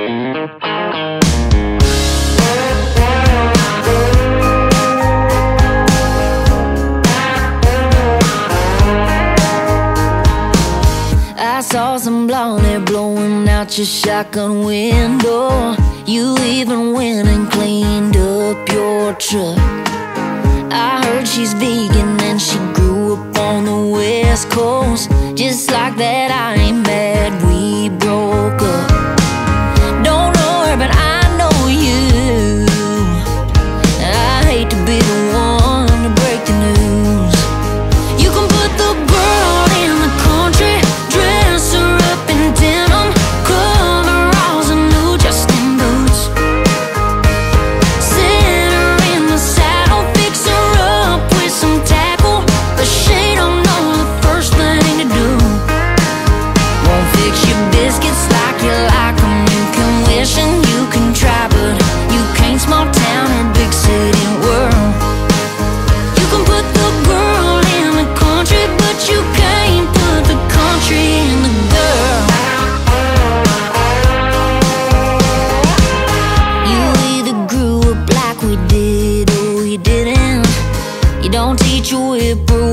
I saw some blonde hair blowing out your shotgun window. You even went and cleaned up your truck. I heard she's vegan and she grew up on the West Coast. Just like that, I ain't mad we broke up. Don't know her, but I know you. I hate to be the one to break the news. You can put the girl in the country, dress her up in denim, coveralls and new Justin boots. Sit her in the saddle, fix her up with some tackle, but she don't know the first thing to do. Won't fix your biscuits like you like them. You can wish and you can try, but you can't small town or big city world. You can put the girl in the country, but you can't put the country in the girl. You either grew up like we did or you didn't. You don't teach a whipper